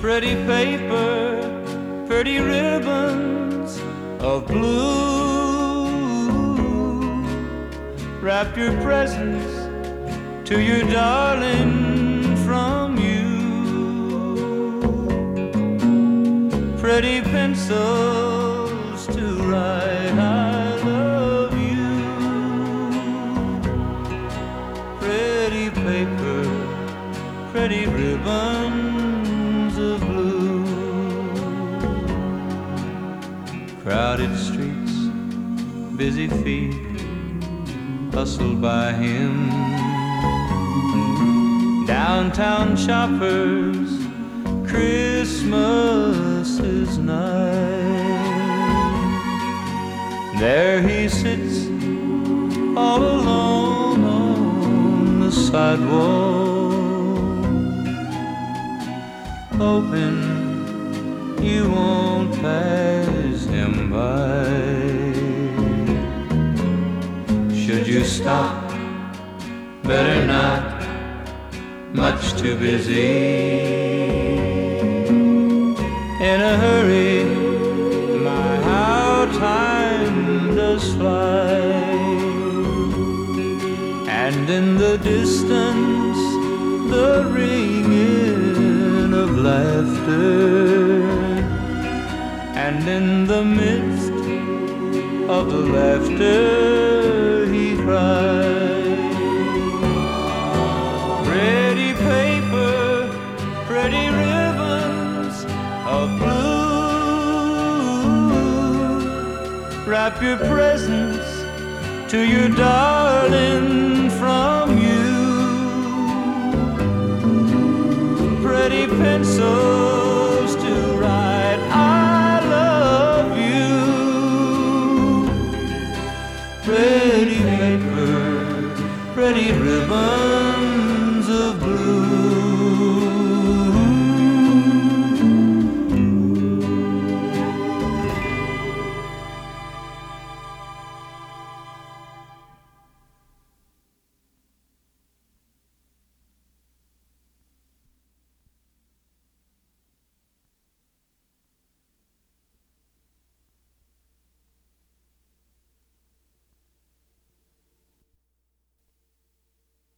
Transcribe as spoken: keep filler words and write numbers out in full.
pretty paper, pretty ribbons of blue. Wrap your presents to your darling from you. Pretty pencils to write I love you. Pretty paper, pretty ribbons of blue. Crowded streets, busy feet, hustled by him. Downtown shoppers, Christmas night. There he sits all alone on the sidewalk, hoping you won't pass him by. Should you stop? Better not, much too busy. In a hurry, my how time does fly. And in the distance, the ringing of laughter. And in the midst of the laughter, he cries. Pretty paper, pretty ribbons of blue. Wrap your presents to your darling from you. Pretty pencils to write I love you. Pretty paper, pretty ribbons